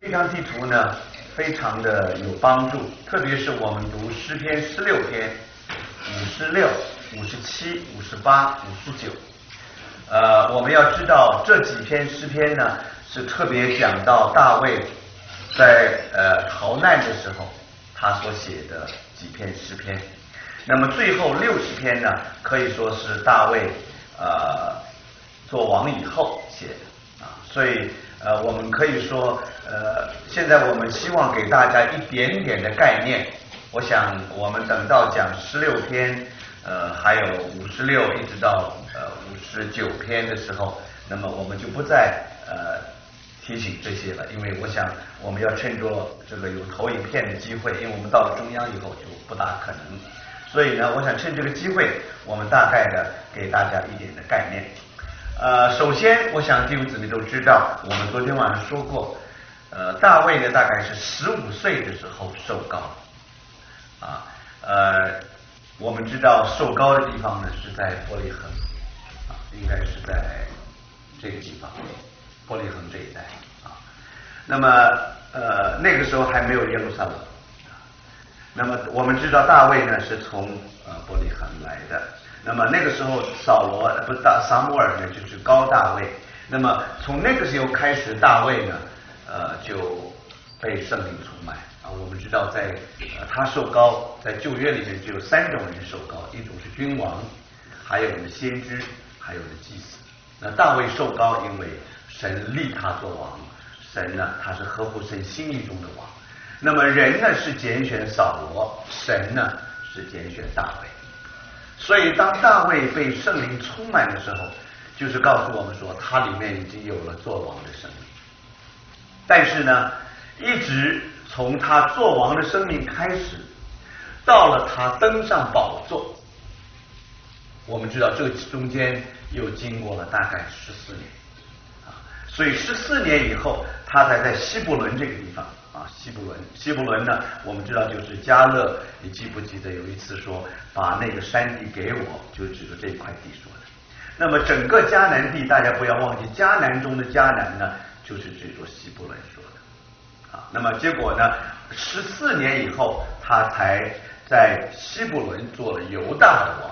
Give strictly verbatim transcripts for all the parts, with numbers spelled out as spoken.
这张地图呢，非常的有帮助，特别是我们读诗篇十六篇、五十六、五十七、五十八、五十九。呃，我们要知道这几篇诗篇呢，是特别讲到大卫在呃逃难的时候他所写的几篇诗篇。那么最后六十篇呢，可以说是大卫呃做王以后写的啊，所以呃我们可以说呃现在我们希望给大家一点点的概念。我想我们等到讲十六篇呃还有五十六一直到呃五十九篇的时候，那么我们就不再呃提醒这些了，因为我想我们要趁着这个有投影片的机会，因为我们到了中央以后就不大可能。所以呢，我想趁这个机会，我们大概的给大家一点的概念。呃，首先，我想弟兄姊妹都知道，我们昨天晚上说过，呃，大卫呢大概是十五岁的时候受膏，啊，呃，我们知道受膏的地方呢是在伯利恒，啊，应该是在这个地方，伯利恒这一带，啊，那么呃那个时候还没有耶路撒冷。那么我们知道大卫呢是从呃伯利恒来的，那么那个时候扫罗不是大撒母耳呢就是膏大卫，那么从那个时候开始，大卫呢呃就被圣灵充满啊。我们知道在呃他受膏，在旧约里面只有三种人受膏，一种是君王，还有呢先知，还有呢祭司。那大卫受膏，因为神立他做王，神呢他是合乎神心意中的王。那么人呢是拣选扫罗，神呢是拣选大卫。所以当大卫被圣灵充满的时候，就是告诉我们说他里面已经有了做王的生命。但是呢，一直从他做王的生命开始，到了他登上宝座，我们知道这中间又经过了大概十四年啊，所以十四年以后，他才在希伯伦这个地方。啊，希伯伦，希伯伦呢，我们知道就是迦勒，你记不记得有一次说把那个山地给我，就指着这一块地说的。那么整个迦南地，大家不要忘记，迦南中的迦南呢，就是指着希伯伦说的。啊，那么结果呢，十四年以后，他才在希伯伦做了犹大的王。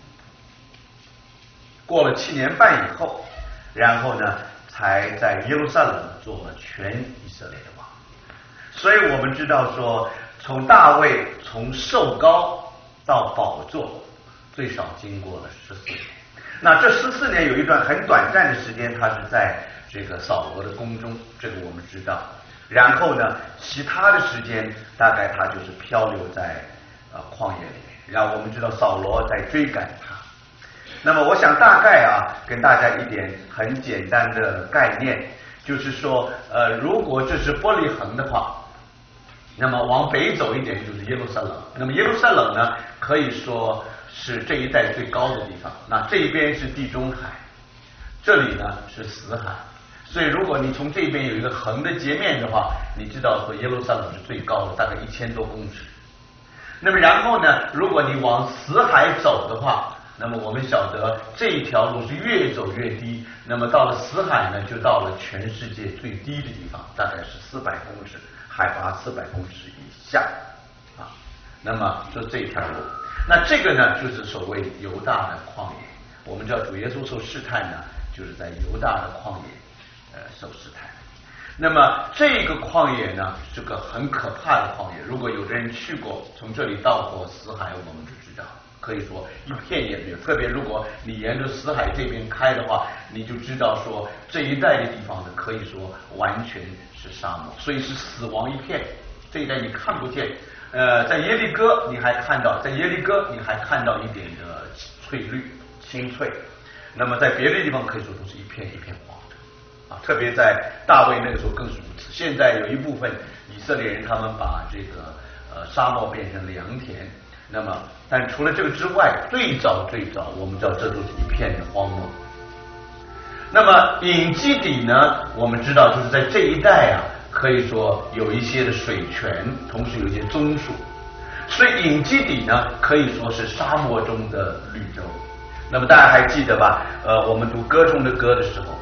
过了七年半以后，然后呢，才在耶路撒冷做了全以色列的王。所以我们知道说，从大卫从受膏到宝座，最少经过了十四年。那这十四年有一段很短暂的时间，他是在这个扫罗的宫中，这个我们知道。然后呢，其他的时间大概他就是漂流在呃旷野里面。然后我们知道扫罗在追赶他。那么我想大概啊，跟大家一点很简单的概念，就是说，呃，如果这是伯利恒的话。那么往北走一点就是耶路撒冷，那么耶路撒冷呢，可以说是这一带最高的地方。那这边是地中海，这里呢是死海，所以如果你从这边有一个横的截面的话，你知道说耶路撒冷是最高的，大概一千多公尺。那么然后呢，如果你往死海走的话，那么我们晓得这一条路是越走越低，那么到了死海呢，就到了全世界最低的地方，大概是四百公尺。海拔四百公尺以下啊，那么就这条路，那这个呢就是所谓犹大的旷野。我们知道主耶稣受试探呢，就是在犹大的旷野呃受试探。那么这个旷野呢是个很可怕的旷野，如果有的人去过，从这里到过死海，我们就知道，可以说一片也没有。特别如果你沿着死海这边开的话，你就知道说这一带的地方呢，可以说完全是沙漠，所以是死亡一片，这一带你看不见。呃，在耶利哥你还看到，在耶利哥你还看到一点的翠绿、青翠。那么在别的地方可以说都是一片一片黄的啊，特别在大卫那个时候更是如此。现在有一部分以色列人他们把这个呃沙漠变成良田，那么但除了这个之外，最早最早我们知道这都是一片的荒漠。那么隐基底呢，我们知道就是在这一带啊，可以说有一些的水泉，同时有一些棕树，所以隐基底呢可以说是沙漠中的绿洲。那么大家还记得吧？呃，我们读歌中的歌的时候，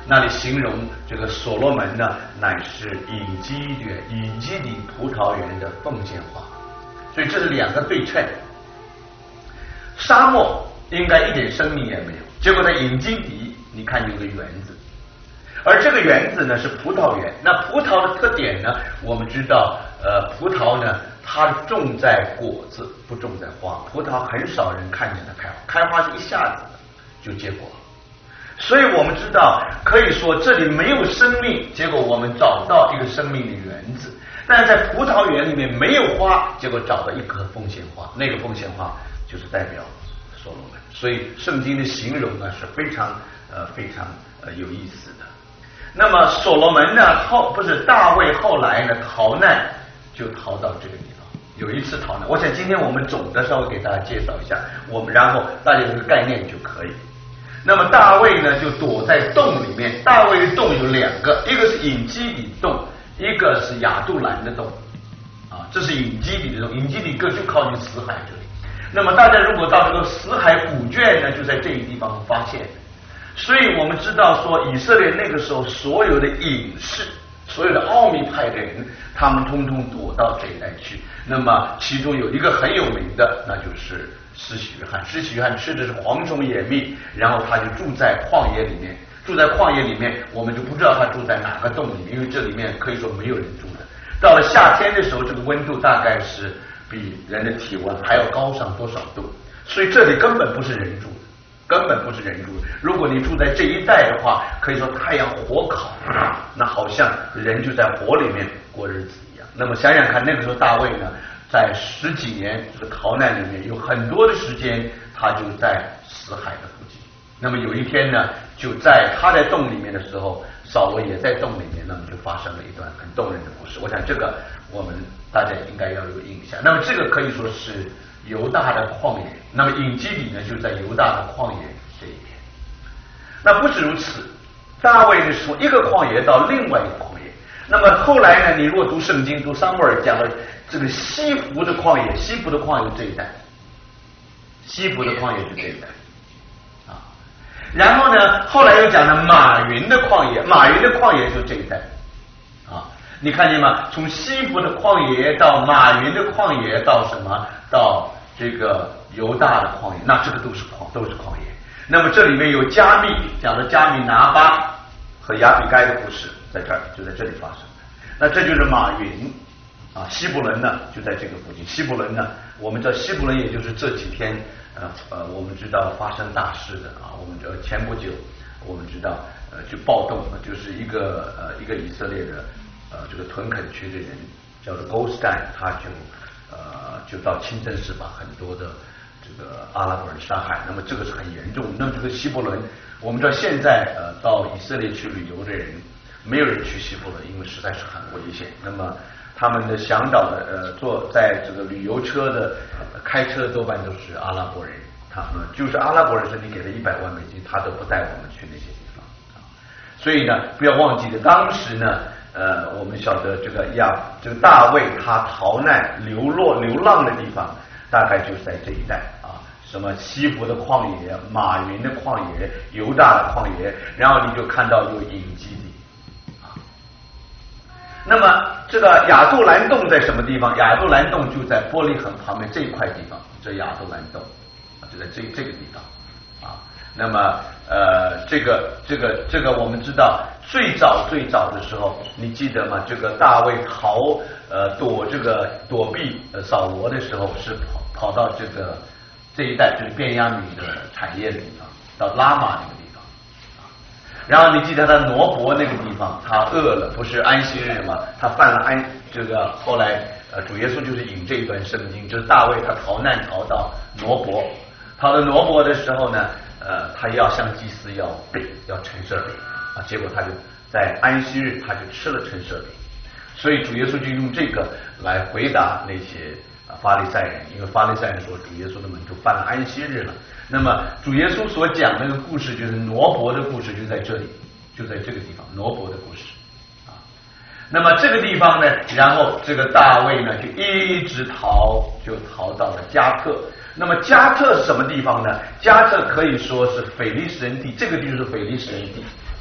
那里形容这个所罗门呢，乃是隐基园、隐基底葡萄园的奉献花，所以这是两个对称。沙漠应该一点生命也没有，结果在隐基底，你看有个园子，而这个园子呢是葡萄园。那葡萄的特点呢，我们知道，呃，葡萄呢，它种在果子，不种在花。葡萄很少人看见它开花，开花是一下子就结果了。所以我们知道，可以说这里没有生命，结果我们找到一个生命的园子。但是在葡萄园里面没有花，结果找到一棵凤仙花，那个凤仙花就是代表所罗门。所以圣经的形容呢是非常呃非常呃有意思的。那么所罗门呢后不是大卫后来呢逃难就逃到这个地方，有一次逃难，我想今天我们总的稍微给大家介绍一下，我们然后大家有个概念就可以。那么大卫呢就躲在洞里面，大卫的洞有两个，一个是隐基底洞，一个是亚杜兰的洞啊，这是隐基底的洞，隐基底就靠近死海这里。那么大家如果到这个死海古卷呢，就在这个地方发现。所以我们知道说，以色列那个时候所有的隐士，所有的奥秘派的人，他们通通躲到这一带去。那么其中有一个很有名的，那就是施洗约翰。施洗约翰吃的是蝗虫野蜜，然后他就住在旷野里面。住在旷野里面，我们就不知道他住在哪个洞里面，因为这里面可以说没有人住的。到了夏天的时候，这个温度大概是比人的体温还要高上多少度，所以这里根本不是人住的。根本不是人住的。如果你住在这一带的话，可以说太阳火烤，那好像人就在火里面过日子一样。那么想想看，那个时候大卫呢，在十几年这个逃难里面，有很多的时间他就在死海的附近。那么有一天呢，就在他在洞里面的时候，扫罗也在洞里面，那么就发生了一段很动人的故事。我想这个我们大家应该要有印象。那么这个可以说是犹大的旷野，那么隐基底呢就在犹大的旷野这一边。那不止如此，大卫呢是从一个旷野到另外一个旷野。那么后来呢，你如果读圣经，读撒母耳讲了这个西弗的旷野，西弗的旷野这一带，西弗的旷野是这一带啊。然后呢，后来又讲了马云的旷野，马云的旷野就这一带啊。你看见吗？从西弗的旷野到马云的旷野到什么？到这个犹大的旷野，那这个都是旷都是旷野。那么这里面有加密，讲的加密拿巴和亚比该的故事，在这儿就在这里发生的。那这就是马云啊，希伯伦呢就在这个附近。希伯伦呢，我们知道希伯伦也就是这几天呃呃，我们知道发生大事的啊。我们知道前不久我们知道呃就暴动，就是一个呃一个以色列的呃这个屯垦区的人叫做 Goldstein， 他就呃就到清真寺把很多的这个阿拉伯人杀害。那么这个是很严重的。那么这个希伯伦，我们知道现在呃到以色列去旅游的人，没有人去希伯伦，因为实在是很危险。那么他们的向导的呃坐在这个旅游车的、呃、开车多半都是阿拉伯人，他们就是阿拉伯人说你给他一百万美金，他都不带我们去那些地方啊。所以呢，不要忘记了当时呢。呃，我们晓得这个亚这个大卫他逃难流落流浪的地方，大概就是在这一带啊，什么西弗的旷野、马云的旷野、犹大的旷野，然后你就看到有隐基底啊。那么这个亚杜兰洞在什么地方？亚杜兰洞就在伯利恒旁边这一块地方，这亚杜兰洞啊，就在这这个地方啊。那么呃，这个这个这个我们知道。最早最早的时候，你记得吗？这个大卫逃呃躲这个躲避呃扫罗的时候，是跑跑到这个这一带，就是便雅悯的产业的地方，到拉玛那个地方啊。然后你记得他挪伯那个地方，他饿了，不是安息日吗？他犯了安这个后来呃主耶稣就是引这一段圣经，就是大卫他逃难逃到挪伯，逃到挪伯的时候呢，呃他要向祭司要饼，要陈设饼。结果他就在安息日，他就吃了陈设饼，所以主耶稣就用这个来回答那些法利赛人，因为法利赛人说主耶稣的门徒犯了安息日了。那么主耶稣所讲那个故事，就是挪伯的故事，就在这里，就在这个地方，挪伯的故事啊。那么这个地方呢，然后这个大卫呢就一直逃，就逃到了加特。那么加特是什么地方呢？加特可以说是腓利士人地，这个地就是腓利士人地。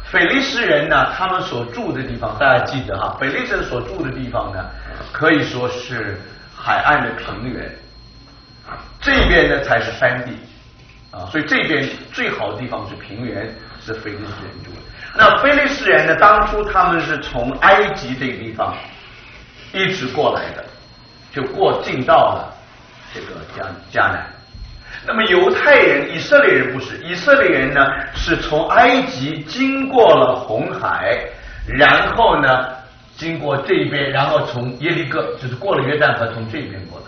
腓利斯人呢，他们所住的地方，大家记得哈，腓利斯人所住的地方呢，可以说是海岸的平原，这边呢才是山地啊，所以这边最好的地方是平原，是腓利斯人住的。那腓利斯人呢，当初他们是从埃及这个地方一直过来的，就过进到了这个迦迦南。那么犹太人、以色列人不是，以色列人呢是从埃及经过了红海，然后呢经过这边，然后从耶利哥，就是过了约旦河，从这边过来。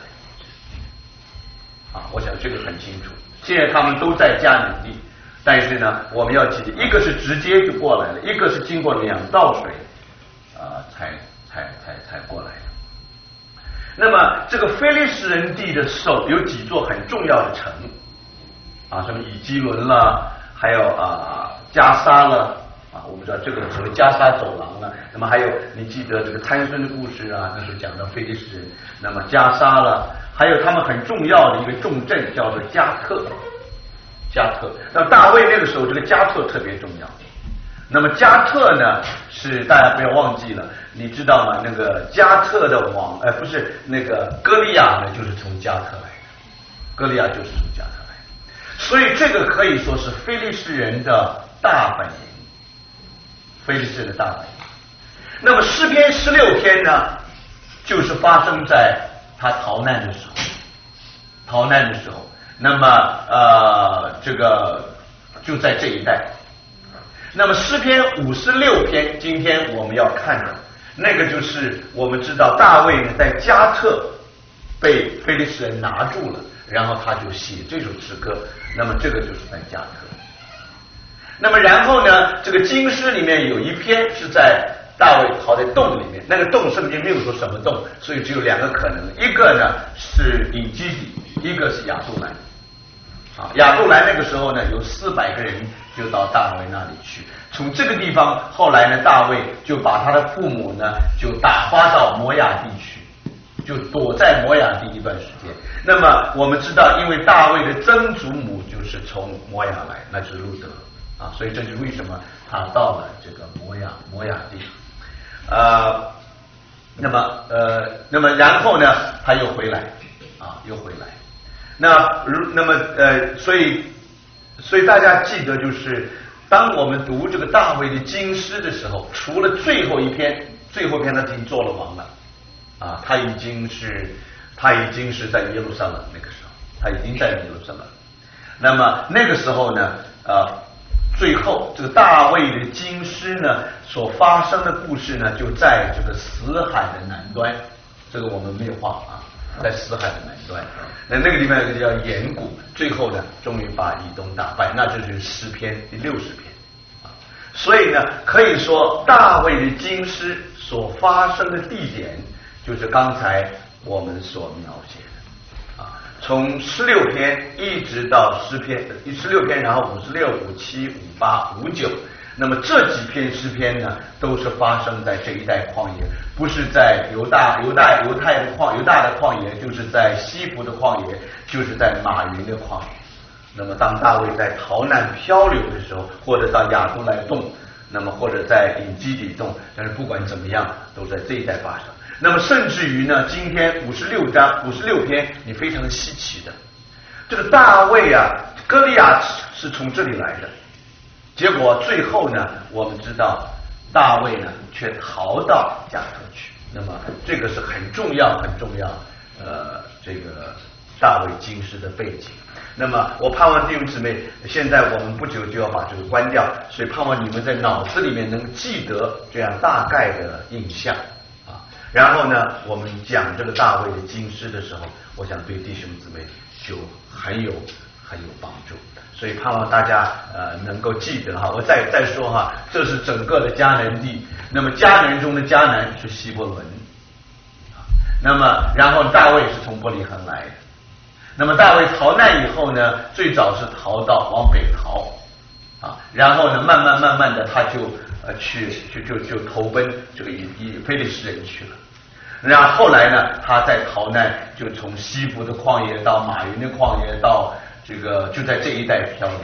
啊，我想这个很清楚。现在他们都在迦南地，但是呢，我们要记得，一个是直接就过来了，一个是经过两道水，啊、呃，才才才才过来的。那么这个非利士人地的时候，有几座很重要的城，啊，什么以基伦了，还有啊加沙了，啊，我们知道这个所谓加沙走廊了。那么还有你记得这个参孙的故事啊，那时候讲到非利士人，那么加沙了，还有他们很重要的一个重镇叫做加特，加特。那大卫那个时候这个加特特别重要。那么加特呢，是大家不要忘记了，你知道吗？那个加特的王，呃，不是那个歌利亚呢，就是从加特来的，歌利亚就是从加特来的，所以这个可以说是非利士人的大本营，非利士人的大本营。那么诗篇十六篇呢，就是发生在他逃难的时候，逃难的时候，那么呃，这个就在这一带。那么诗篇五十六篇，今天我们要看的那个就是我们知道大卫呢在加特被非利士人拿住了，然后他就写这首诗歌，那么这个就是在加特。那么然后呢，这个经诗里面有一篇是在大卫逃在洞里面，那个洞圣经没有说什么洞，所以只有两个可能，一个呢是隐基底，一个是亚杜兰。啊，亚杜兰那个时候呢，有四百个人就到大卫那里去。从这个地方，后来呢，大卫就把他的父母呢，就打发到摩亚地去，就躲在摩亚地一段时间。那么我们知道，因为大卫的曾祖母就是从摩亚来，那就是路德啊，所以这就是为什么他到了这个摩亚摩亚地。呃，那么呃，那么然后呢，他又回来啊，又回来。那如那么呃，所以所以大家记得，就是当我们读这个大卫的经诗的时候，除了最后一篇，最后一篇他已经做了王了啊，他已经是他已经是在耶路撒冷，那个时候他已经在耶路撒冷。那么那个时候呢，呃，最后这个大卫的经诗呢所发生的故事呢，就在这个死海的南端，这个我们没有画啊。在死海的南端，那那个地方有个叫岩谷，最后呢，终于把以东打败，那就是诗篇第六十篇啊。所以呢，可以说大卫的经诗所发生的地点，就是刚才我们所描写的啊。从十六篇一直到诗篇，十六篇，然后五十六、五七、五八、五九。那么这几篇诗篇呢，都是发生在这一带旷野，不是在犹大、犹大、犹太的旷、犹大的旷野，就是在西弗的旷野，就是在马云的旷野。那么当大卫在逃难漂流的时候，或者到亚杜兰洞，那么或者在隐基底洞，但是不管怎么样，都在这一带发生。那么甚至于呢，今天五十六章、五十六篇，你非常的稀奇的，这个大卫啊，歌利亚是从这里来的。结果最后呢，我们知道大卫呢却逃到加特去。那么这个是很重要、很重要，呃，这个大卫经诗的背景。那么我盼望弟兄姊妹，现在我们不久就要把这个关掉，所以盼望你们在脑子里面能记得这样大概的印象啊。然后呢，我们讲这个大卫的经诗的时候，我想对弟兄姊妹就很有很有帮助。所以盼望大家呃能够记得哈，我再再说哈，这是整个的迦南地。那么迦南中的迦南是希伯伦，那么然后大卫是从伯利恒来的。那么大卫逃难以后呢，最早是逃到往北逃啊，然后呢慢慢慢慢的他就呃去去就就投奔这个以以非利士人去了。然后后来呢，他在逃难就从西弗的旷野到马云的旷野到。这个就在这一带漂流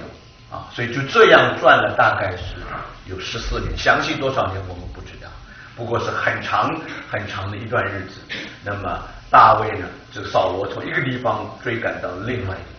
啊，所以就这样转了大概是有十四年，详细多少年我们不知道，不过是很长很长的一段日子。那么大卫呢，这个扫罗从一个地方追赶到另外一个